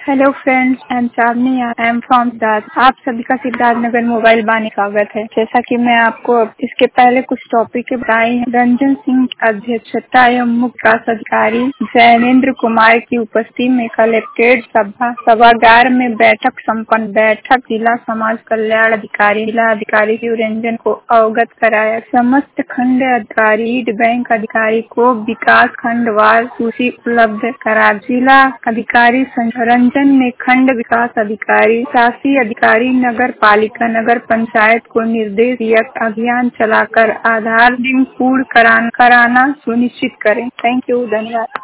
Hello friends, I am Chandni, I am from Siddharth. आप सभी का सिद्धार्थ नगर मोबाइल बानी स्वागत है। जैसा कि मैं आपको इसके पहले कुछ टॉपिक बताई हैं। रंजन सिंह की अध्यक्षता एवं मुख्य विकास अधिकारी जैनेन्द्र कुमार की उपस्थिति में कलेक्ट्रेट सभागार में बैठक संपन्न। बैठक जिला समाज कल्याण अधिकारी जिला अधिकारी रंजन को अवगत कराया। समस्त खंड अधिकारी लीड बैंक अधिकारी को विकास खंडवार सूची उपलब्ध करा। जिला अधिकारी रंजन ने खंड विकास अधिकारी, शासी अधिकारी, नगर पालिका, नगर पंचायत को निर्देश दिया अभियान चलाकर आधार लिंक पूर्ण कराना सुनिश्चित करें। थैंक यू, धन्यवाद।